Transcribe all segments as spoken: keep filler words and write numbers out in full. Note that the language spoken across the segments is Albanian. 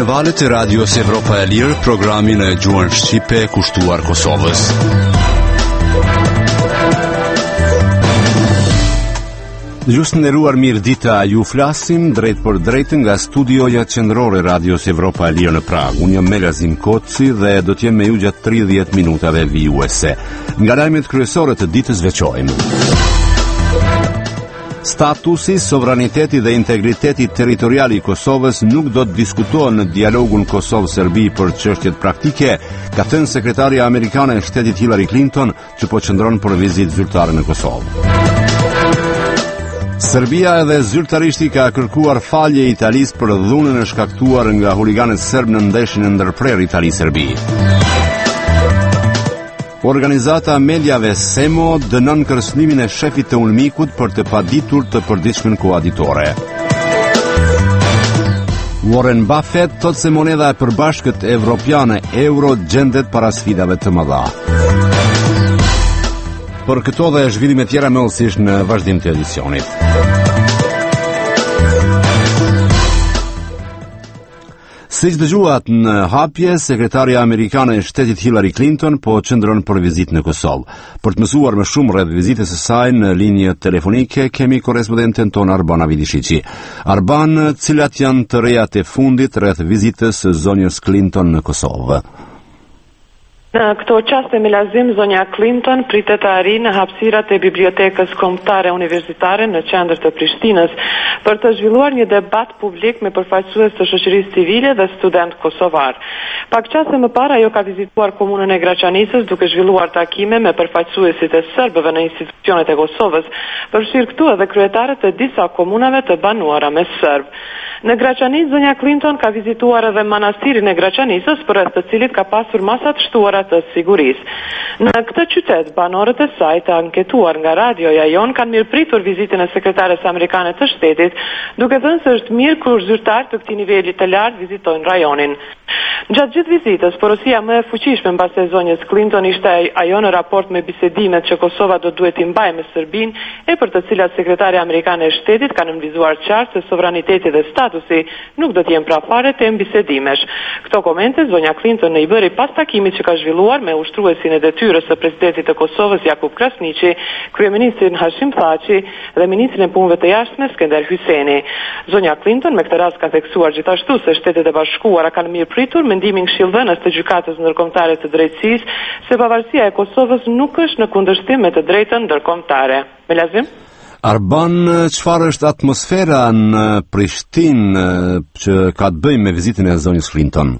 në valët e radios Evropa e Lirë, programin e gjuhën shqipe kushtuar Kosovës. Gjusë nderuar mirë dita, ju flasim drejt për drejt nga studioja qendrore radios Evropa e Lirë në Prag. Unë jam Melazim Koci dhe do t'jem me ju gjatë tridhjetë minutave vijuese. Nga lajmet kryesore të ditës veçojmë: statusi, sovraniteti dhe integriteti territorial i Kosovës nuk do të diskutohen në dialogun Kosovë-Serbi për çështjet praktike, ka thënë sekretarja amerikane e shtetit Hillary Clinton, që po qëndron për vizitë zyrtare në Kosovë. Serbia edhe zyrtarisht i ka kërkuar falje Italisë për dhunën e shkaktuar nga huliganët serb në ndeshjen e ndërprer Itali-Serbi. Organizata Mediave Semo dënon kërcënimin e shefit të Ulmikut për të paditur të përditshmën koaditore. Warren Buffett thotë se monedha e përbashkët evropiane euro gjendet para sfidave të mëdha. Për këto dhe zhvillime tjera më ëllësisht në vazhdim të edicionit. Siç dëgjuat në hapje, sekretarja amerikane e shtetit Hillary Clinton po qëndron për vizitë në Kosovë. Për të mësuar më shumë rreth vizitës së saj në linjë telefonike, kemi korrespondenten ton Arbana Vidishiqi. Arban, cilat janë të rejat e fundit rreth vizitës së zonjës Clinton në Kosovë? Në këto qaste Melazim, zonja Clinton pritet të arrijë në hapësirat e bibliotekës kombëtare universitare në qendër të Prishtinës për të zhvilluar një debat publik me përfaqësues të shoqërisë civile dhe student kosovar. Pak qaste më parë ajo ka vizituar komunën e Graçanisës duke zhvilluar takime me përfaqësuesit e serbëve në institucionet e Kosovës, përfshirë këtu edhe kryetarët e disa komunave të banuara me serb. Në Graçanisë, zonja Clinton ka vizituar edhe manastirin e Graçanisës, përreth të cilit ka pasur masa të shtuara të sigurisë. Në këtë qytet, banorët e saj të anketuar nga radioja jon kanë mirëpritur vizitën e sekretares amerikane të shtetit, duke thënë se është mirë kur zyrtarë të këtij niveli të lartë vizitojnë rajonin. Gjatë gjithë vizitës, porosia më e fuqishme mbas e zonjës Clinton ishte ajo në raport me bisedimet që Kosova do duhet i mbajë me Serbinë, e për të cilat sekretarja amerikane e shtetit ka nënvizuar qartë se sovraniteti dhe statusi nuk do të jenë prapare të bisedimesh. Këto komente zonja Clinton në i bëri pas takimit që ka zhvilluar me ushtruesin e detyrës së presidentit të Kosovës Jakub Krasniqi, kryeministrin Hashim Thaçi dhe ministrin e punëve të jashtme Skender Hysseni. Zonja Clinton me këtë rast ka theksuar gjithashtu se Shtetet e Bashkuara kanë mirëpritur mendimin këshillëdhënës të gjykatës ndërkombëtare të drejtësisë se pavarësia e Kosovës nuk është në kundërshtim me të drejtën ndërkombëtare. Melazim? Arban, çfarë është atmosfera në Prishtinë që ka të bëjë me vizitën e zonjës Clinton?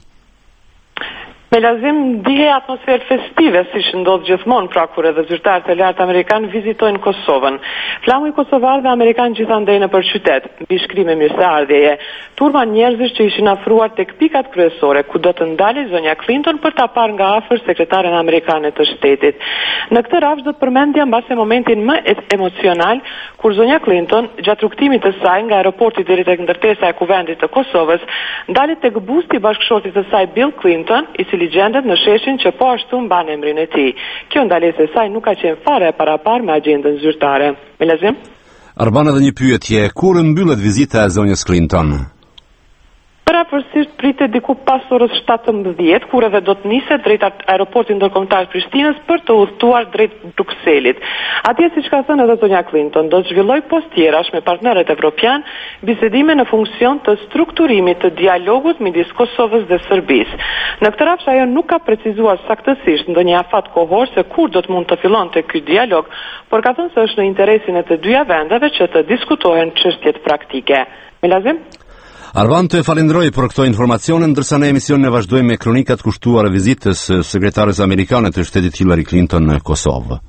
Melazim, dihe atmosferë festive, si që ndodhë gjithmonë pra kur edhe zyrtarët e lartë amerikanë vizitojnë Kosovën. Flamu i kosovarëve amerikanë gjithandej në për qytet, mbi shkrime mirëseardhjeje, turma njerëzish që ishin afruar tek pikat kryesore, ku do të ndali zonja Clinton për ta parë nga afër sekretaren amerikane të shtetit. Në këtë rafsh do të përmendja mbase momentin më emocional, kur zonja Clinton, gjatë rrugtimit të saj nga aeroporti deri tek ndërtesa e kuvendit të Kosovës, ndali tek busti i bashkëshortit të saj Bill Clinton, i cili gjendet në sheshin që po ashtu mban emrin e tij. Kjo ndalesë e saj nuk ka qenë fare e parapar me agjendën zyrtare. Melazim? Arban, edhe një pyetje, kur mbyllet vizita e zonjës Clinton? Parapërsisht pritet diku pas orës shtatëmbëdhjetë, kur edhe do të niset drejt aeroportit ndërkombëtar të Prishtinës për të udhëtuar drejt Brukselit. Atje, siç ka thënë edhe zonja Clinton, do të zhvillojë postjerash me partnerët evropian bisedime në funksion të strukturimit të dialogut midis Kosovës dhe Serbisë. Në këtë rafsh ajo nuk ka precizuar saktësisht ndonjë afat kohor se kur do të mund të fillonte ky dialog, por ka thënë se është në interesin e të dyja vendeve që të diskutohen çështjet praktike. Melazim? Arvan, të falenderoj për këto informacione, ndërsa në emision ne vazhdojmë me kronikat kushtuar vizitës sekretares amerikane të shtetit Hillary Clinton në Kosovë.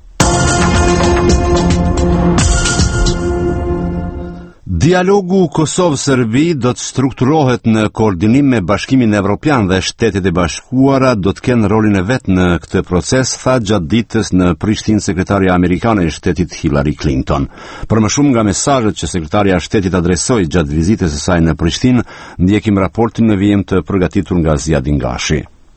Dialogu Kosovë-Serbi do të strukturohet në koordinim me Bashkimin Evropian dhe Shtetet e Bashkuara do të kenë rolin e vet në këtë proces, tha gjatë ditës në Prishtinë sekretarja amerikane e shtetit Hillary Clinton. Për më shumë nga mesazhet që sekretarja e shtetit adresoi gjatë vizitës së saj në Prishtinë, ndjekim raportin në vijim të përgatitur nga Ziad Ingashi.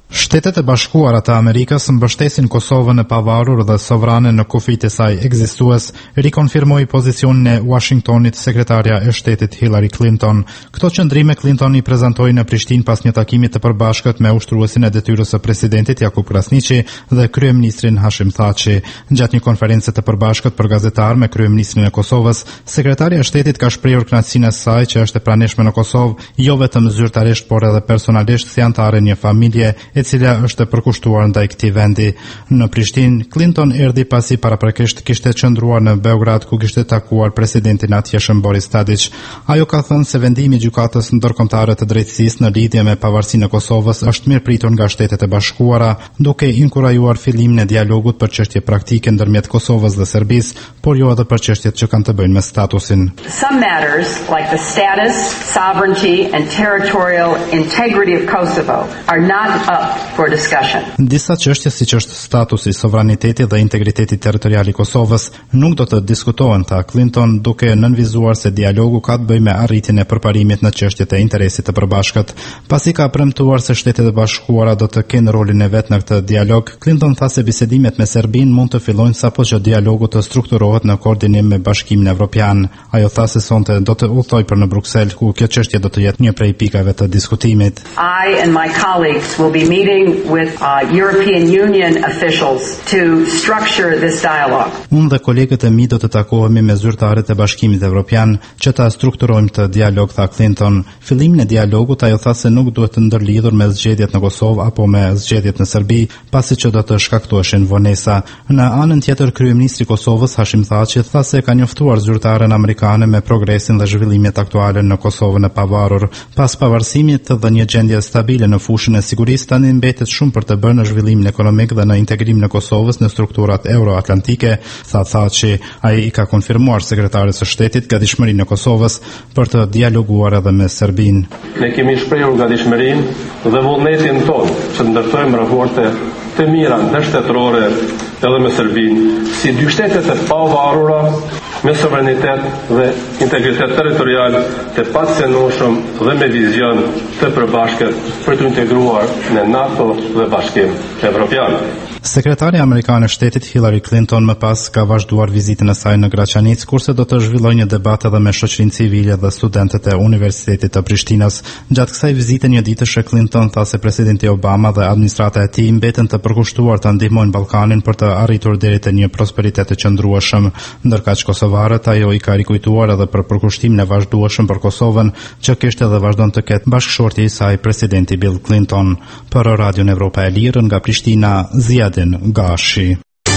Shtetet e Bashkuara të Amerikës mbështesin Kosovën e pavarur dhe sovrane në kufijtë e saj ekzistues, rikonfirmoi pozicionin e Washingtonit sekretarja e shtetit Hillary Clinton. Këto qëndrime Clinton i prezantoi në Prishtinë pas një takimi të përbashkët me ushtruesin e detyrës së presidentit Jakub Krasniqi dhe kryeministrin Hashim Thaçi. Gjatë një konferencë të përbashkët për gazetar me kryeministrin e Kosovës, sekretarja e shtetit ka shprehur kënaqësinë e saj që është e pranishme në Kosovë, jo vetëm zyrtarisht por edhe personalisht si anëtare një familje e cila është e përkushtuar ndaj këtij vendi. Në Prishtinë, Clinton erdhi pasi paraprakisht kishte qëndruar në Beograd ku kishte takuar presidentin atjeshëm Boris Tadić. Ajo ka thënë se vendimi i gjykatës ndërkombëtare të drejtësisë në lidhje me pavarësinë e Kosovës është mirëpritur nga Shtetet e Bashkuara, duke inkurajuar fillimin e dialogut për çështje praktike ndërmjet Kosovës dhe Serbisë, por jo edhe për çështjet që kanë të bëjnë me statusin. Some matters like the status, sovereignty and territorial integrity of Kosovo are not up for discussion. Disa çështje siç është statusi, sovraniteti dhe integriteti territorial i Kosovës nuk do të diskutohen, tha Clinton, duke nënvizuar se dialogu ka të bëjë me arritjen e përparimit në çështjet e interesit të përbashkët. Pasi ka premtuar se Shtetet e Bashkuara do të kenë rolin e vet në këtë dialog, Clinton tha se bisedimet me Serbinë mund të fillojnë sapo që dialogu të strukturohet në koordinim me Bashkimin Evropian. Ajo tha se sonte do të udhtoj për në Bruksel, ku kjo çështje do të jetë një prej pikave të diskutimit. I and my colleagues will be meeting with uh, European Union officials to structure this dialogue. Unë dhe kolegët e mi do të takohemi me zyrtarët e Bashkimit Evropian që ta strukturojmë të dialog, tha Clinton. Fillimin e dialogut ajo tha se nuk duhet të ndërlidhur me zgjedhjet në Kosovë apo me zgjedhjet në Serbi, pasi që do të shkaktoheshin vonesa. Në anën tjetër, kryeministri i Kosovës Hashim Thaçi tha se ka njoftuar zyrtaren amerikane me progresin dhe zhvillimet aktuale në Kosovën e pavarur. Pas pavarësimit dhe një gjendje stabile në fushën e sigurisë, tani mbetet shumë për të bërë në zhvillimin ekonomik dhe në integrimin e Kosovës në strukturat euroatlantike, tha Thaçi. Ai i ka konfirmuar sekretarit së shtetit gatishmërinë e Kosovës për të dialoguar edhe me Serbinë. Ne kemi shprehur gatishmërinë dhe vullnetin tonë që të ndërtojmë raporte të mira ndërshtetërore edhe me Serbinë, si dy shtete të pavarura me suverenitet dhe integritet territorial të pacënueshëm dhe me vizion të përbashkët për të integruar në NATO dhe Bashkim Evropian. Sekretarja amerikane e shtetit Hillary Clinton më pas ka vazhduar vizitën e saj në Graçanic, kurse do të zhvillojë një debat edhe me shoqërinë civile dhe studentët e Universitetit të Prishtinës. Gjatë kësaj vizite njëditësh, Clinton tha se presidenti Obama dhe administrata e tij mbeten të përkushtuar të ndihmojnë Ballkanin për të arritur deri te një prosperitet të qëndrueshëm. Ndërkaq kosovarët, ajo i ka rikujtuar edhe për përkushtimin e vazhdueshëm për Kosovën, që kishte dhe vazhdon të ketë bashkëshorti i saj presidenti Bill Clinton. Për Radion Evropa e Lirë nga Prishtina, Ziad Gashi.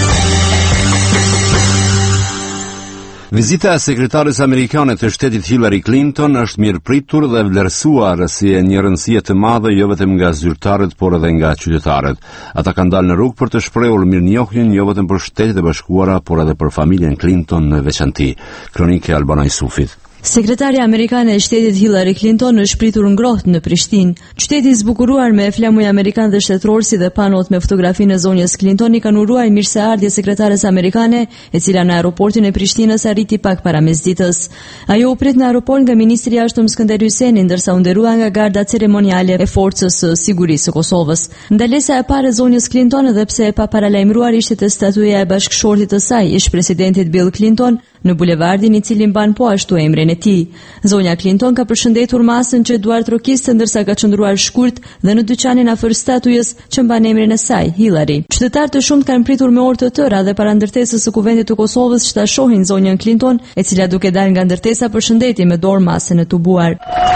Vizita e sekretares amerikane të shtetit Hillary Clinton është mirëpritur dhe vlerësuar si e një rëndësie të madhe jo vetëm nga zyrtarët por edhe nga qytetarët. Ata kanë dalë në rrugë për të shprehur mirënjohjen jo vetëm për Shtetet e Bashkuara por edhe për familjen Clinton në veçantë. Kronike Albana Jusufit. Sekretarja amerikane e shtetit Hillary Clinton është pritur ngrohtë në Prishtinë. Qyteti i zbukuruar me flamuj amerikan dhe shtetëror si dhe panot me fotografinë e zonjës Clinton i kanë uruar mirëseardhje sekretares amerikane, e cila në aeroportin e Prishtinës arriti pak para mesditës. Ajo u prit në aeroport nga ministri i jashtëm Skënder Hyjseni, ndërsa u nderua nga garda ceremoniale e forcës së sigurisë së Kosovës. Ndalesa e parë e zonjës Clinton, edhe pse e pa paralajmëruar, ishte te statuja e bashkëshortit të saj, ish presidentit Bill Clinton, në bulevardin i cili mban po ashtu emrin e tij. Zonja Clinton ka përshëndetur masën që duart rokiste, ndërsa ka qëndruar shkurt dhe në dyqanin afër statujës që mban emrin e saj, Hillary. Qytetarë të shumtë kanë pritur me orë të tëra dhe para ndërtesës së Kuvendit të Kosovës që ta shohin zonjën Clinton, e cila duke dalë nga ndërtesa përshëndeti me dorë masën e tubuar.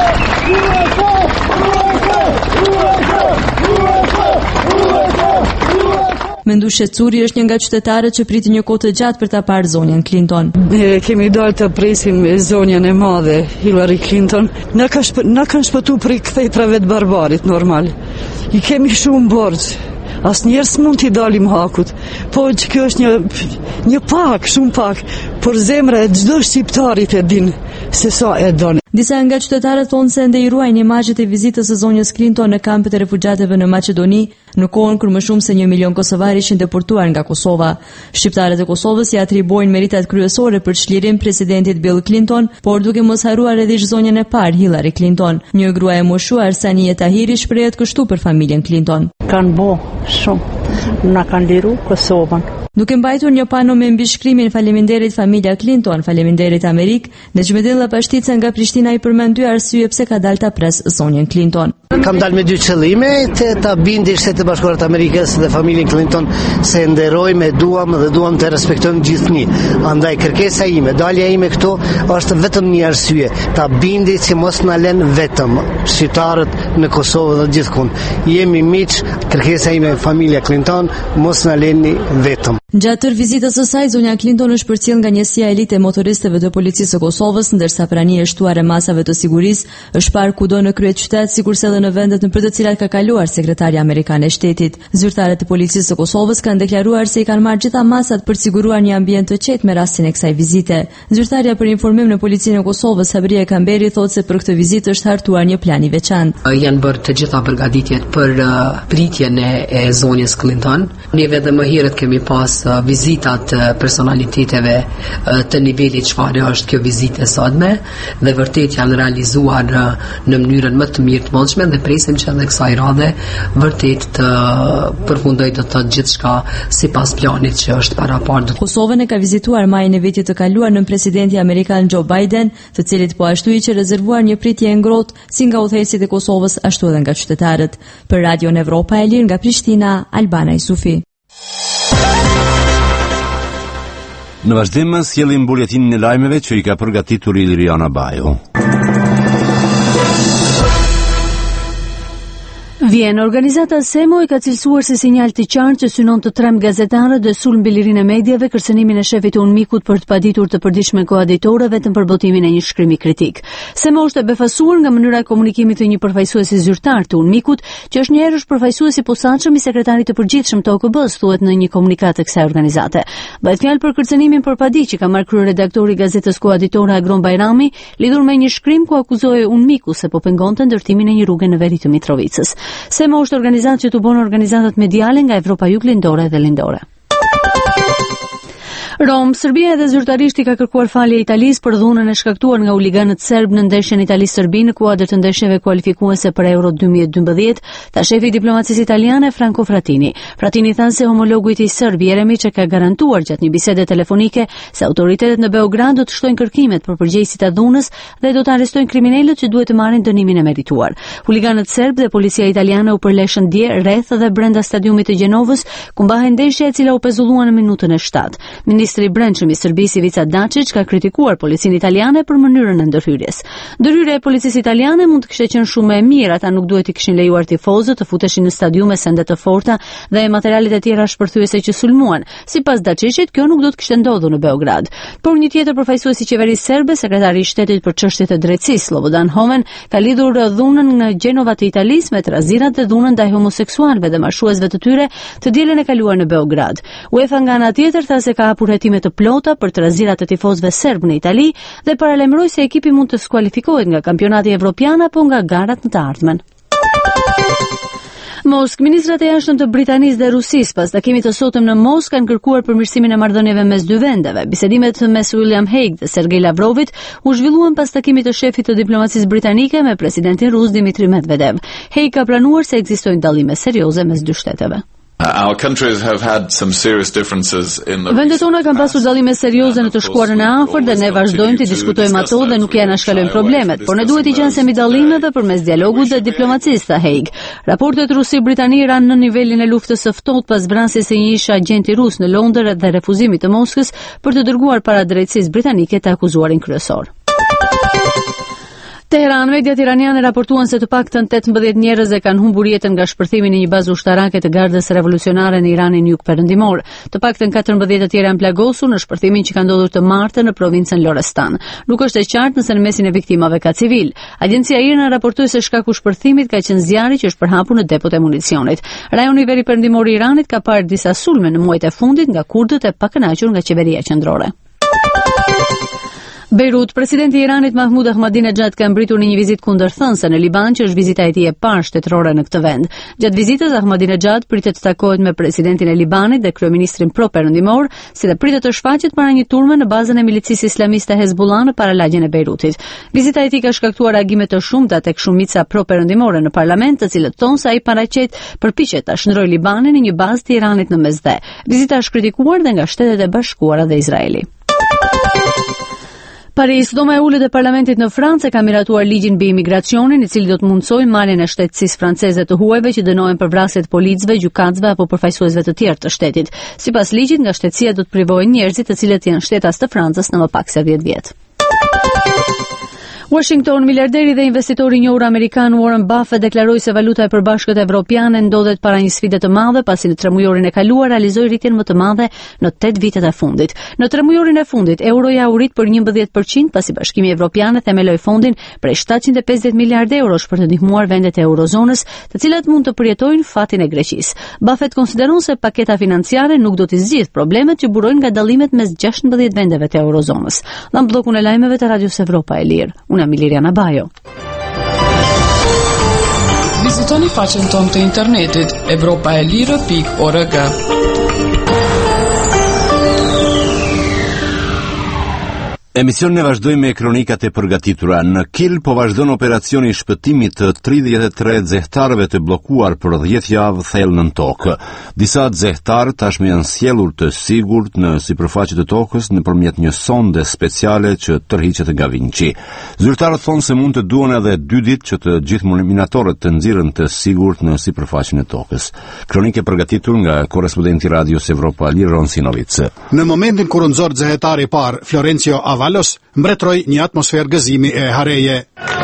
Mendu Shqetësuri është një nga qytetarët që priti një kohë të gjatë për ta parë zonjën Clinton. Ne kemi dalë të presim zonjën e madhe, Hillary Clinton. Na ka shp- na kanë shpëtuar prej kthetrave të barbarit normal. I kemi shumë borxh. Asnjëherë s'mund t'i dalim hakut. Po që kjo është një një pak, shumë pak, por zemra e çdo shqiptarit e din se sa e don. Disa nga qytetarët thonë se ndëruajnë imazhet e vizitës së zonjës Clinton në kampet e refugjatëve në Maqedoni, në kohën kur më shumë se një milion kosovarë ishin deportuar nga Kosova. Shqiptarët e Kosovës i atribuojnë meritat kryesore për çlirim presidentit Bill Clinton, por duke mos harruar edhe zonjën e parë Hillary Clinton. Një grua e moshuar, Sania Tahiri, shprehet kështu për familjen Clinton. Kanë bo shumë, na kanë liru Kosovën. Duke mbajtur një pano me mbishkrimin "Faleminderit familja Clinton, faleminderit Amerikë", Nexhmedilla Pashtica nga Prishtina i përmend dy arsye pse ka dalë ta pres zonjën Clinton. Kam dalë me dy qëllime, të ta bindi Shtetet e Bashkuara të Amerikës dhe familjen Clinton se nderojmë, duam dhe duam të respektojmë gjithnjë. Andaj kërkesa ime, dalja ime këtu është vetëm një arsye, ta bindi që mos na lënë vetëm shqiptarët në Kosovë dhe gjithkund. Jemi miq, kërkesa ime familja Clinton, mos na lëni vetëm. Gjatë tërë vizitës së saj, zonja Clinton është përcjell nga njësia e elite e motoristëve të policisë së Kosovës, ndërsa prania e shtuar e masave të sigurisë është parë kudo në kryeqytet, sikurse edhe në vendet në për të cilat ka kaluar sekretari amerikan e shtetit. Zyrtarët e policisë së Kosovës kanë deklaruar se i kanë marrë gjitha masat për të siguruar një ambient të qetë me rastin e kësaj vizite. Zyrtarja për informim në policinë e Kosovës, Sabria Kamberi, thotë se për këtë vizitë është hartuar një plan i veçantë. Janë bërë të gjitha përgatitjet për uh, pritjen e, e zonjës Clinton. Neve edhe më herët kemi pas vizitat personaliteteve të nivelit çfarë është kjo vizitë e sotme dhe vërtet janë realizuar në mënyrën më të mirë të mundshme dhe presim që edhe kësaj radhe vërtet të përfundojë të thotë gjithçka sipas planit që është paraparë. Kosovën e ka vizituar majin e vitit të kaluar nën presidenti amerikan Joe Biden, të cilit po ashtu i që rezervuar një pritje e ngrohtë si nga udhëheqësit e Kosovës ashtu edhe nga qytetarët. Për Radion Evropa e Lirë nga Prishtina, Albana Isufi. Në vazhdim sjellim buletinin e lajmeve që i ka përgatitur Iliriana Bajo. Vjen, organizata SEMO i ka cilësuar si sinjal të qartë që synon të trem gazetarët dhe sulm mbi lirinë e medjave kërcënimin e shefit të UNMIK-ut për të paditur të përditshme koaditore vetëm për botimin e një shkrimi kritik. SEMO është e befasuar nga mënyra e komunikimit të një përfaqësuesi zyrtar të UNMIK-ut, që është një herësh përfaqësues i posaçëm i sekretarit të përgjithshëm të O K B-s, thuhet në një komunikat të kësaj organizate. Bëhet fjalë për kërcënimin për padi që ka marrë kryeredaktori i gazetës koaditore Agron Bajrami, lidhur me një shkrim ku akuzohej UNMIK-u se po pengonte ndërtimin e një rruge në veri të Mitrovicës. SEMO është organizatë që të bonë organizatat mediale nga Evropa Juglindore dhe Lindore. Rom, Serbia edhe zyrtarisht i ka kërkuar falje Italisë për dhunën e shkaktuar nga huliganët serb në ndeshjen Itali-Serbi në kuadër të ndeshjeve kualifikuese për Euro dy mijë e dymbëdhjetë, tha shefi i diplomacisë italiane Franco Frattini. Frattini tha se homologu i tij serb Jeremić ka garantuar gjatë një bisede telefonike se autoritetet në Beograd do të shtojnë kërkimet për përgjegjësit e dhunës dhe do të arrestojnë kriminalët që duhet të marrin dënimin e merituar. Huliganët serb dhe policia italiane u përleshën dje rreth dhe brenda stadiumit të Gjenovës, ku mbahej ndeshja e cila u pezullua në minutën e shtatë. Ministri i Brendshëm i Serbisë Ivica Dačić ka kritikuar policinë italiane për mënyrën e ndërhyrjes. Ndërhyrja e policisë italiane mund të kishte qenë shumë e mirë, ata nuk duhet i kishin lejuar tifozët të futeshin në stadiume sende të forta dhe materialet e tjera shpërthyese që sulmuan. Sipas Dačićit, kjo nuk do të kishte ndodhur në Beograd. Por një tjetër përfaqësues i qeverisë serbe, sekretari i shtetit për çështjet e drejtësisë, Slobodan Homen, ka lidhur dhunën në Gjenova të Italisë me trazirat dhe dhunën ndaj homoseksualëve dhe marrëshuesve të tyre të dielën e kaluar në Beograd. UEFA nga ana tjetër tha se ka hapur hetime të plota për trazirat e tifozëve serb në Itali dhe paralajmëroi se ekipi mund të skualifikohet nga kampionati evropian apo nga garat në të ardhmen. Mosk, ministrat e jashtëm të Britanisë dhe Rusisë pas takimit të sotëm në Moskë kanë kërkuar përmirësimin e marrëdhënieve mes dy vendeve. Bisedimet mes William Hague dhe Sergei Lavrovit u zhvilluan pas takimit të shefit të diplomacisë britanike me presidentin rus Dmitry Medvedev. Hague ka planuar se ekzistojnë dallime serioze mes dy shteteve. Our countries have had some serious differences in the Vendet tona kanë pasur dallime serioze në të shkuarën e afër dhe ne vazhdojmë të diskutojmë ato dhe nuk janë shkalojmë problemet, por ne duhet të qenë dallimeve përmes dialogut dhe diplomacisë, tha Hague. Raportet Rusi-Britani ranë në nivelin e luftës së ftohtë pas vrasjes së një ish agenti rus në Londër dhe refuzimit të Moskës për të dërguar para drejtësisë britanike të akuzuarin kryesor. Teheran, mediat iraniane raportuan se të paktën tetëmbëdhjetë njerëz e kanë humbur jetën nga shpërthimi në një bazë ushtarake të Gardës Revolucionare në Iranin jugperëndimor. Të paktën katërmbëdhjetë të tjerë janë plagosur në shpërthimin që ka ndodhur të martën në provincën Lorestan. Nuk është e qartë nëse në mesin e viktimave ka civil. Agjencia IRNA raportoi se shkaku i shpërthimit ka qenë zjarri që është përhapur në depot e municionit. Rajoni veriperëndimor i Iranit ka parë disa sulme në muajt e fundit nga kurdët e pakënaqur nga qeveria qendrore. Beirut, presidenti i Iranit Mahmoud Ahmadinejad ka mbritur në një vizitë kundërthënëse në Liban, që është vizita e tij e parë shtetërore në këtë vend. Gjatë vizitës, Ahmadinejad pritet të takohet me presidentin e Libanit dhe kryeministrin pro-perëndimor, si dhe pritet të shfaqet para një turme në bazën e milicisë islamiste Hezbollah në paralagjen e Beirutit. Vizita e tij ka shkaktuar reagime të shumta tek shumica pro-perëndimore në parlament, të cilët thonë se ai paraqet përpiqet ta shndrojë Libanin në një bazë të Iranit në mesdhe. Vizita është kritikuar dhe nga Shtetet e Bashkuara dhe Izraeli. Paris, Doma e Ulët e Parlamentit në Francë ka miratuar ligjin mbi imigracionin, i cili do të mundsojë marrjen e shtetësisë franceze të huajve që dënohen për vrasjet policëve, gjykatësve apo përfaqësuesve të tjerë të shtetit. Sipas ligjit, nga shtetësia do të privohen njerëzit të cilët janë shtetas të Francës në më pak se dhjetë vjet. Washington, miliarderi dhe investitori i njohur amerikan Warren Buffett deklaroi se valuta e përbashkët evropiane ndodhet para një sfide të madhe, pasi në tremujorin e kaluar realizoi rritjen më të madhe në tetë vitet e fundit. Në tremujorin e fundit, euroja u rrit për njëmbëdhjetë përqind, pasi Bashkimi Evropian themeloi fondin prej shtatëqind e pesëdhjetë miliardë eurosh për të ndihmuar vendet e eurozonës, të cilat mund të përjetojnë fatin e Greqisë. Buffett konsideron se paketa financiare nuk do të zgjidhë problemet që burojnë nga dallimet mes gjashtëmbëdhjetë vendeve të eurozonës. Dha bllokun e lajmeve të Radios Evropa e Lirë. Una Miliriana Bajo. Vizitoni faqen tonë të internetit evropaelire pikë org. Emisionin e vazhdojmë me kronikat e përgatitura. Në Kiel po vazhdon operacioni i shpëtimit të tridhjetë e tre zehtarëve të bllokuar për dhjetë javë thellë nën tokë. Disa zehtarë tashmë janë sjellur të sigurt në sipërfaqe të tokës nëpërmjet një sonde speciale që tërhiqet nga Vinci. Zyrtarët thonë se mund të duhen edhe dy ditë që të gjithë minatorët të nxirren të sigurt në sipërfaqen e tokës. Kronikë e përgatitur nga korrespondenti Radios Evropa Liron Sinovic. Në momentin kur u nxor zehetari i parë, Florencio Avalos, mbretroi një atmosferë gëzimi e hareje.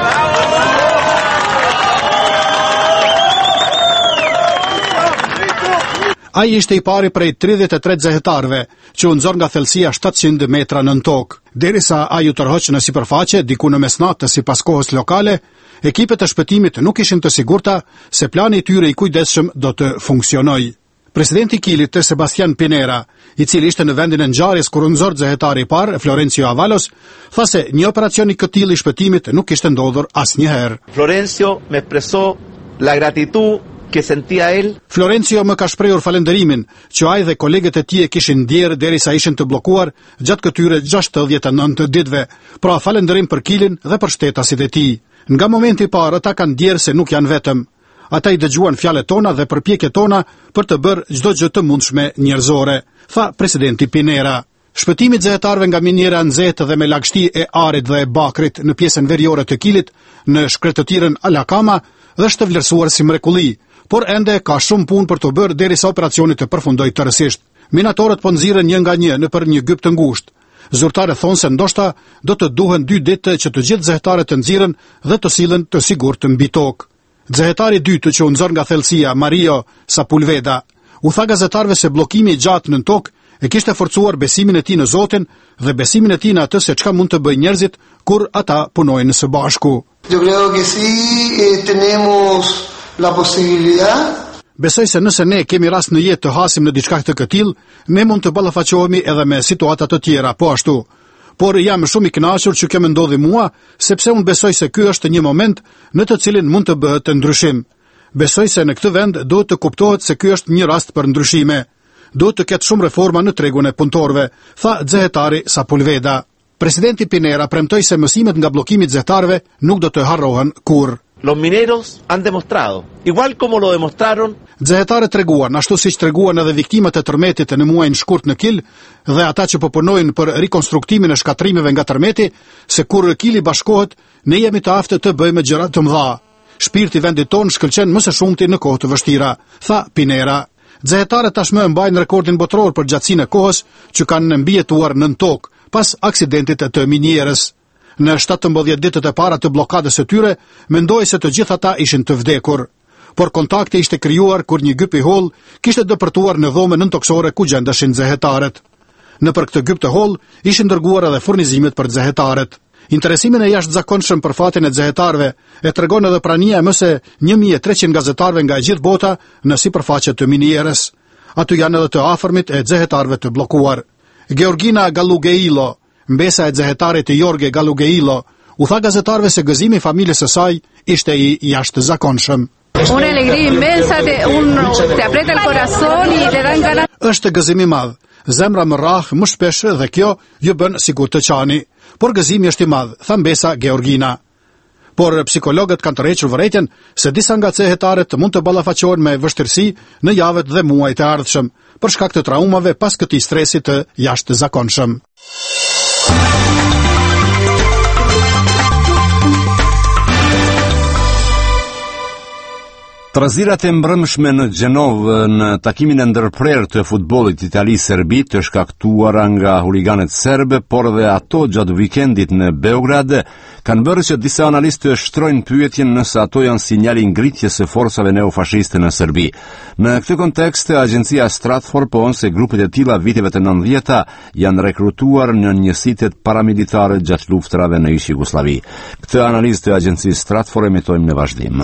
Ai ishte i pari prej tridhjetë e tre zehetarëve që u nxor nga thellësia shtatëqind metra nën tokë. Derisa ai u tërhoq në sipërfaqe diku në mesnatë sipas kohës lokale, ekipet e shpëtimit nuk ishin të sigurta se plani i tyre i kujdesshëm do të funksionojë. Presidenti i Kielit, Sebastian Pinera, i cili ishte në vendin e ngjarjes kur u nxor zehetari i parë, Florencio Avalos, tha se një operacion i këtij tillë i shpëtimit nuk kishte ndodhur asnjëherë. Florencio me expresó la gratitud que sentía él. Florencio më ka shprehur falënderimin që ai dhe kolegët e tij e kishin ndjerë derisa ishin të bllokuar gjatë këtyre gjashtëdhjetë e nëntë ditëve. Pra falënderim për Kielin dhe për shtetasit e tij. Nga momenti i parë ata kanë ndjerë se nuk janë vetëm. Ata i dëgjuan fjalët tona dhe përpjekjet tona për të bërë çdo gjë të mundshme njerëzore, tha presidenti Pinera. Shpëtimi i zehetarëve nga miniera e nxehtë dhe me lagështi e Arit dhe e Bakrit në pjesën veriore të Kielit, në shkretëtirën Alakama, është të vlerësuar si mrekulli, por ende ka shumë punë për të bërë derisa operacioni të përfundojë tërësisht. Minatorët po nxirren një nga një nëpër një gyp të ngushtë. Zyrtarët thonë se ndoshta do të duhen dy ditë që të gjithë zehetarët të nxirren dhe të sillen të sigurt mbi tokë. Zehetari i dytë që u nxor nga thellësia, Mario Sapulveda, u tha gazetarëve se bllokimi i gjatë nën tokë e kishte forcuar besimin e tij në Zotin dhe besimin e tij në atë se çka mund të bëjnë njerëzit kur ata punojnë së bashku. Yo creo que sí eh, tenemos la posibilidad. Besoj se nëse ne kemi rast në jetë të hasim në diçka të këtill, ne mund të ballafaqohemi edhe me situata të tjera, po ashtu. Por jam shumë i kënaqur që kjo më ndodhi mua, sepse unë besoj se ky është një moment në të cilin mund të bëhet ndryshim. Besoj se në këtë vend duhet të kuptohet se ky është një rast për ndryshime. Duhet të ketë shumë reforma në tregun e punëtorëve, tha zehetari Sapulveda. Presidenti Pinera premtoi se mësimet nga bllokimi i zehetarëve nuk do të harrohen kurrë. Los mineros han demostrado, igual como lo demostraron. Zehetarët treguan, ashtu siç treguan edhe viktimat e tërmetit në muajin shkurt në Kiel dhe ata që po punojnë për rikonstruktimin e shkatrimeve nga tërmeti, se kur Kieli bashkohet, ne jemi të aftë të bëjmë gjëra të mëdha. Shpirti i vendit tonë shkëlqen më së shumti në kohë të vështira, tha Pinera. Zehetarët tashmë mbajnë rekordin botror për gjatësinë e kohës që kanë mbijetuar nën tokë pas aksidentit të minierës. Në shtatëmbëdhjetë ditët e para të bllokadës së tyre, mendoi se të gjithë ata ishin të vdekur. Por kontakti ishte krijuar kur një gyp i holl kishte dëpërtuar në dhomën nëntoksore ku gjendeshin zehetarët. Nëpër këtë gyp të holl ishin dërguar edhe furnizimet për zehetarët. Interesimin e jashtëzakonshëm për fatin e zehetarëve e tregon edhe prania e më së një mijë e treqind gazetarëve nga e gjithë bota në sipërfaqe të minierës. Aty janë edhe të afërmit e zehetarëve të bllokuar. Georgina Gallugeilo, mbesa e xehetarit Jorge Galugeilo, u tha gazetarëve se gëzimi i familjes së saj ishte i jashtëzakonshëm. Una alegría inmensa, te, un, te aprieta el corazón y te dan ganas. Është gëzim i madh. Zemra më rrah më shpesh dhe kjo ju bën sikur të qani. Por gëzimi është i madh, tha mbesa Georgina. Por psikologët kanë tërhequr vërejtjen se disa nga xehetaret mund të ballafaqohen me vështirësi në javët dhe muajt e ardhshëm, për shkak të traumave pas këtij stresi të jashtëzakonshëm. Trazirat e mbrëmshme në Gjenovë në takimin e ndërprerë të futbollit Itali-Serbi të shkaktuara nga huliganet serbe, por dhe ato gjatë vikendit në Beograd, kanë bërë që disa analistë shtrojnë pyetjen nëse ato janë sinjali ngritjes së forcave neofashiste në Serbi. Në këtë kontekst, agjencia Stratfor pohon se grupet e tilla viteve të nëntëdhjetë janë rekrutuar në njësitet paramilitare gjatë luftrave në ish Jugosllavi. Këtë analizë të agjencisë Stratfor emitojmë në vazhdim.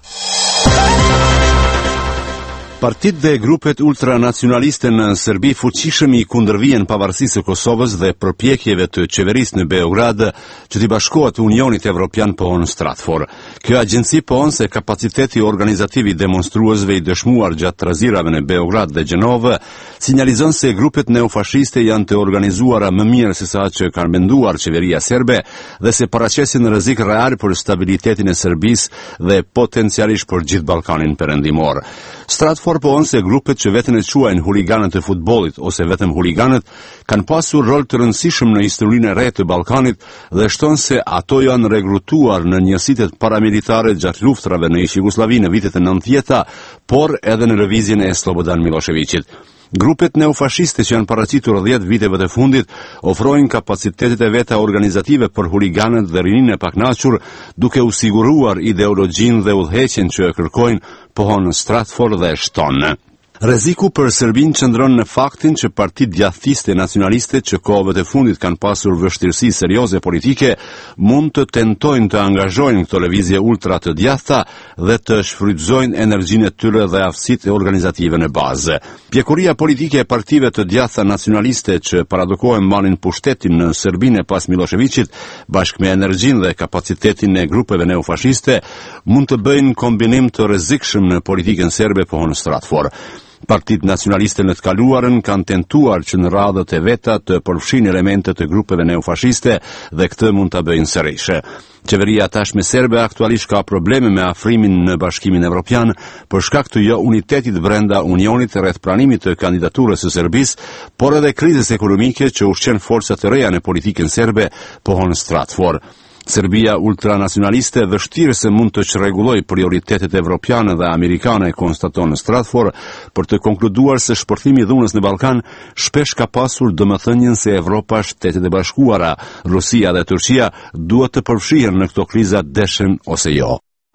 Partitë dhe grupet ultranacionaliste në Serbi fuqishëm i kundërvijnë pavarësisë së Kosovës dhe përpjekjeve të qeverisë në Beograd që t'i bashkohet Unionit Evropian, pohon Stratfor. Kjo agjenci pohon se kapaciteti organizativ i demonstruesve i dëshmuar gjatë trazirave në Beograd dhe Gjenovë sinjalizon se grupet neofashiste janë të organizuara më mirë se sa që kanë menduar qeveria serbe dhe se paraqesin rrezik real për stabilitetin e Serbisë dhe potencialisht për gjithë Ballkanin perëndimor. Stratfor pohon se grupet që veten e quajnë huliganët e futbollit ose vetëm huliganët kanë pasur rol të rëndësishëm në historinë e re të Ballkanit dhe shton se ato janë rekrutuar në njësitet paramilitare gjatë luftrave në ish Jugosllavi në vitet e nëntëdhjetë, por edhe në lëvizjen e Slobodan Miloševićit. Grupet neofashiste që janë paraqitur dhjetë viteve të fundit ofrojnë kapacitetet e veta organizative për huliganët dhe rininë e paknaqur, duke u siguruar ideologjinë dhe udhëheqjen që e kërkojnë, pohon Stratfor dhe shton. Rreziku për Serbinë qëndron në faktin që partitë djathiste nacionaliste që kohëve të fundit kanë pasur vështirësi serioze politike mund të tentojnë të angazhojnë këto lëvizje ultra të djathta dhe të shfrytëzojnë energjinë e tyre dhe aftësitë organizative në bazë. Pjekuria politike e partive të djathta nacionaliste që paradokohen mbanin pushtetin në Serbinë pas Miloševićit, bashkë me energjinë dhe kapacitetin e grupeve neofashiste, mund të bëjnë kombinim të rrezikshëm në politikën serbe, pohon Stratfor. Partitë nacionaliste në të kaluarën kanë tentuar që në radhët e veta të përfshinë elemente të grupeve neofashiste dhe këtë mund ta bëjnë sërish. Qeveria tashme serbe aktualisht ka probleme me afrimin në Bashkimin Evropian për shkak të jo unitetit brenda Unionit rreth pranimit të kandidaturës së Serbisë, por edhe krizës ekonomike që ushqen forcat e reja në politikën serbe, pohon Stratfor. Serbia ultranacionaliste vështirë se mund të çrregullojë prioritetet evropiane dhe amerikane, konstaton Stratfor, për të konkluduar se shpërthimi i dhunës në Ballkan shpesh ka pasur domethënien se Evropa, Shtetet e Bashkuara, Rusia dhe Turqia duhet të përfshihen në këto kriza deshen ose jo.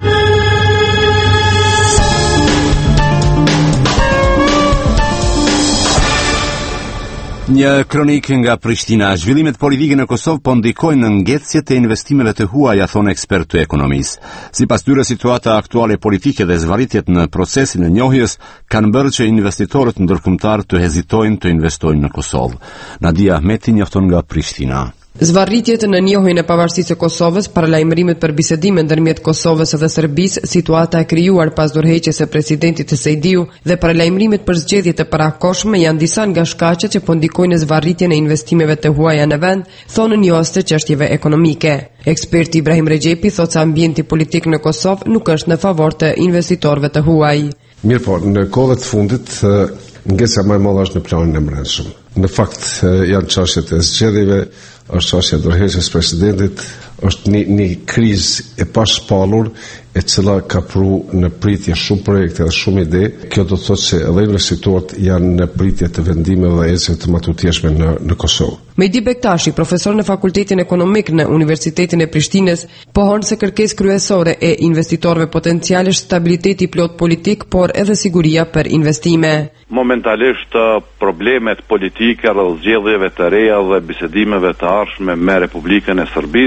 Një kronik nga Prishtina. Zhvillimet politike në Kosovë po ndikojnë në ngecjet e investimeve të huaja, thonë ekspertë të ekonomisë. Sipas tyre, situata aktuale politike dhe zvarritjet në procesin e njohjes kanë bërë që investitorët ndërkombëtar të hezitojnë të investojnë në Kosovë. Nadia Ahmeti njofton nga Prishtina. Zvarritjet në njohjen e pavarësisë së Kosovës, paralajmërimet për bisedime ndërmjet Kosovës dhe Serbisë, situata e krijuar pas dorëheqjes së presidentit të Sejdiu dhe paralajmërimet për zgjedhje të parakohshme janë disa nga shkaqet që po ndikojnë në zvarritjen e investimeve të huaja në vend, thonë njohës të çështjeve ekonomike. Eksperti Ibrahim Rexhepi thotë se ambienti politik në Kosovë nuk është në favor të investitorëve të huaj. Mirë po, në kohët e fundit ngecja më e madhe është në planin e brendshëm. Në fakt janë çështjet e zgjedhjeve, është çështja e dorëheqjes së presidentit, është një, një krizë e pashpallur e cila ka pru në pritje shumë projekte dhe shumë ide. Kjo do të thotë se edhe investitorët janë në pritje të vendimeve dhe ecjeve të matutjeshme në, në Kosovë. Mehdi Bektashi, profesor në Fakultetin Ekonomik në Universitetin e Prishtinës, pohon se kërkesë kryesore e investitorëve potencial është stabiliteti plot politik, por edhe siguria për investime. Momentalisht problemet politike rreth zgjedhjeve të reja dhe bisedimeve të ardhshme me Republikën e Serbisë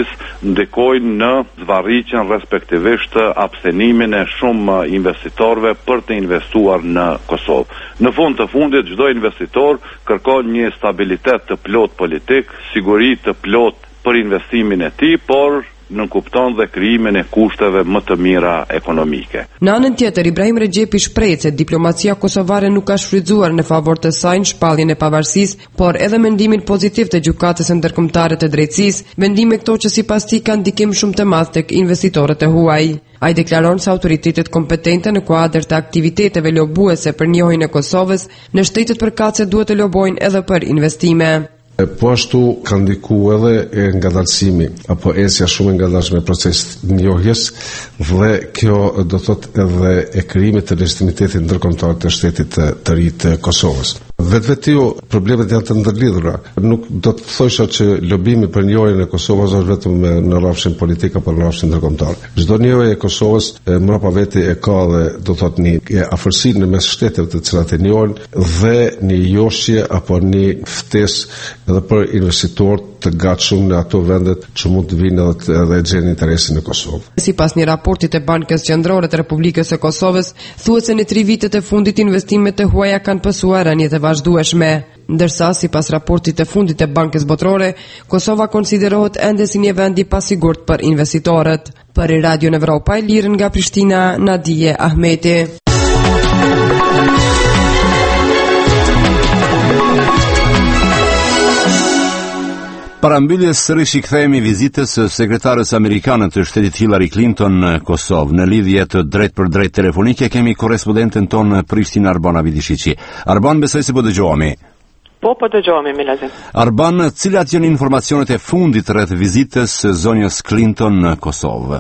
ndikojnë në zvarritjen respektivisht të abstenimin e shumë investitorëve për të investuar në Kosovë. Në fund të fundit, çdo investitor kërkon një stabilitet të plot politik, siguri të plot për investimin e tij, por nënkupton dhe krijimin e kushteve më të mira ekonomike. Në anën tjetër, Ibrahim Rexhepi shpreh se diplomacia kosovare nuk ka shfrytzuar në favor të saj në shpalljen e pavarësisë, por edhe mendimin pozitiv të gjykatës së ndërkombëtare të drejtësisë, mendime këto që sipas tij kanë ndikim shumë të madh tek investitorët e huaj. Ai deklaron se autoritetet kompetente në kuadër të aktiviteteve lobuese për njohjen e Kosovës në shtetet përkatëse duhet të lobojnë edhe për investime. Po ashtu ka ndiku edhe e ngadalësimi apo esja shumë e ngadalshme e procesit njohjes dhe kjo do thot edhe e krijimit të legitimitetit ndërkombëtar të shtetit të, të ri të Kosovës. Vetvetiu problemet janë të ndërlidhura. Nuk do të thosha që lobimi për njohjen e Kosovës është vetëm në rrafshin politik apo në rrafshin ndërkombëtar. Çdo njohje e Kosovës mbrapa vete e ka dhe do thot një afërsi në mes shteteve të cilat e njohin dhe një joshje apo një ftesë edhe për investitorë të gatshëm në ato vendet që mund të vinë edhe edhe gjejnë interesin në Kosovë. Sipas një raporti të Bankës Qendrore të Republikës së Kosovës, thuhet se në tre vitet e fundit investimet e huaja kanë pësuar rënje të vazhdueshme. Ndërsa sipas raportit të fundit të Bankës Botërore, Kosova konsiderohet ende si një vend i pasigurt për investitorët. Për Radio Evropa e Lirë nga Prishtina, Nadije Ahmeti. Parambyljes sërish i kthehemi vizitës së sekretares amerikane të shtetit Hillary Clinton në Kosovë. Në lidhje të drejt për drejt telefonike kemi korrespondenten tonë në Prishtinë, Arban Avidishiqi. Arban, besoj se po dëgjohemi. Po, po dëgjohemi, Milazim. Arban, cilat janë informacionet e fundit rreth vizitës së zonjës Clinton në Kosovë?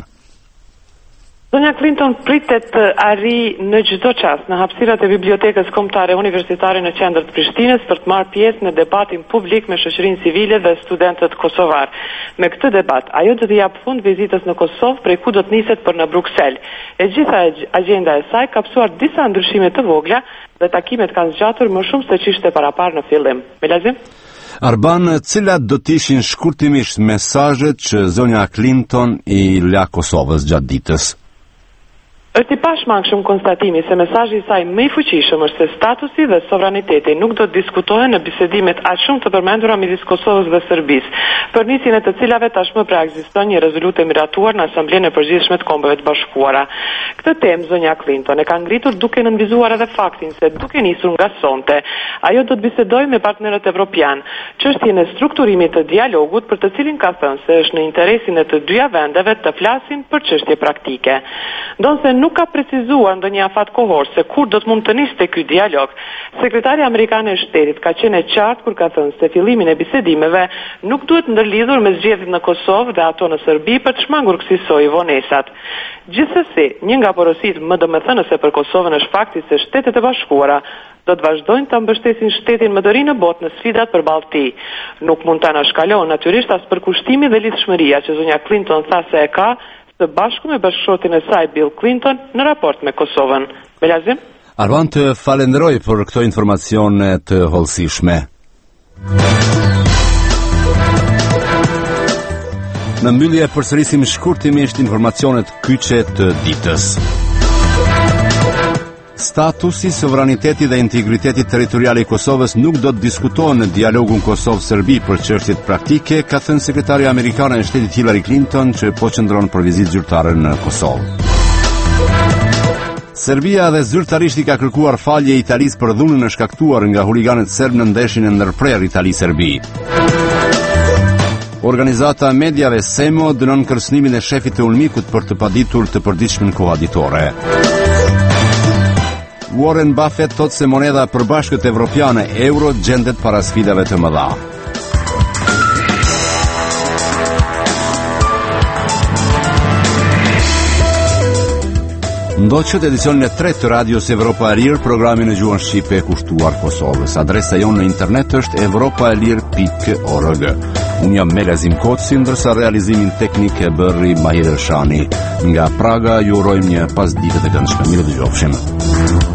Zonja Clinton pritet të arrijë në çdo çast në hapësirat e Bibliotekës Kombëtare Universitare në qendër të Prishtinës për të marrë pjesë në debatin publik me shoqërinë civile dhe studentët kosovar. Me këtë debat, ajo do të jap fund vizitës në Kosovë, prej ku do të niset për në Bruksel. E gjitha agjenda e saj ka psuar disa ndryshime të vogla dhe takimet kanë zgjatur më shumë se ç'ishte parapar në fillim. Milazim? Arban, cilat do të ishin shkurtimisht mesazhet që zonja Clinton i la Kosovës gjatë ditës? Është i pashmangshëm konstatimi se mesazhi i saj më i fuqishëm është se statusi dhe sovraniteti nuk do të diskutohen në bisedimet aq shumë të përmendura midis Kosovës dhe Serbisë, për nisjen e të cilave tashmë pra ekziston një rezolutë e miratuar në Asamblenë e Përgjithshme të Kombeve të Bashkuara. Këtë temë zonja Clinton e ka ngritur duke nënvizuar edhe faktin se duke nisur nga sonte, ajo do të bisedojë me partnerët evropian, çështjen e strukturimit të dialogut për të cilin ka thënë se është në interesin e të dyja vendeve të flasin për çështje praktike. Ndonse nuk ka precizuar ndonjë afat kohor se kur do të mund të niste ky dialog, sekretari amerikan e shtetit ka qenë e qartë kur ka thënë se fillimin e bisedimeve nuk duhet ndërlidhur me zgjedhjet në Kosovë dhe ato në Serbi për të shmangur kësaj vonesat. Gjithsesi, një nga porositë më domethënëse për Kosovën është fakti se Shtetet e Bashkuara do të vazhdojnë të mbështesin shtetin më të ri në botë në sfidat për ballti. Nuk mund ta anashkalon natyrisht as përkushtimi dhe lidhshmëria që zonja Clinton tha se e ka së bashku me bashkëshortin e saj Bill Clinton në raport me Kosovën. Belazim? Arvan, të falenderoj për këto informacione të hollësishme. Në mbyllje përsërisim shkurtimisht informacionet kyçe të ditës. Statusi, sovraniteti dhe integriteti territorial i Kosovës nuk do të diskutohen në dialogun Kosovë-Serbi për çështjet praktike, ka thënë sekretarja amerikane e shtetit Hillary Clinton, që po qëndron për vizitë zyrtare në Kosovë. Serbia dhe zyrtarisht i ka kërkuar falje Italisë për dhunën e shkaktuar nga huliganët serb në ndeshjen e ndërprer Itali-Serbi. Organizata e mediave Semo dënon kërcënimin e shefit të Ulmikut për të paditur të përditshmen kohabitore. Warren Buffett thot se moneda përbashkët evropiane euro gjendet para sfidave të mëdha. Ndoqët edicionin e tretë të Radios Evropa e Lirë, programin e gjuhën shqipe e kushtuar Kosovës. Adresa jonë në internet është evropaelir pikë org. Unë jam Melazim Koci, ndërsa realizimin teknik e bëri Mahir Elshani. Nga Praga ju urojmë një pasdite të këndshme. Mirë dëgjofshim.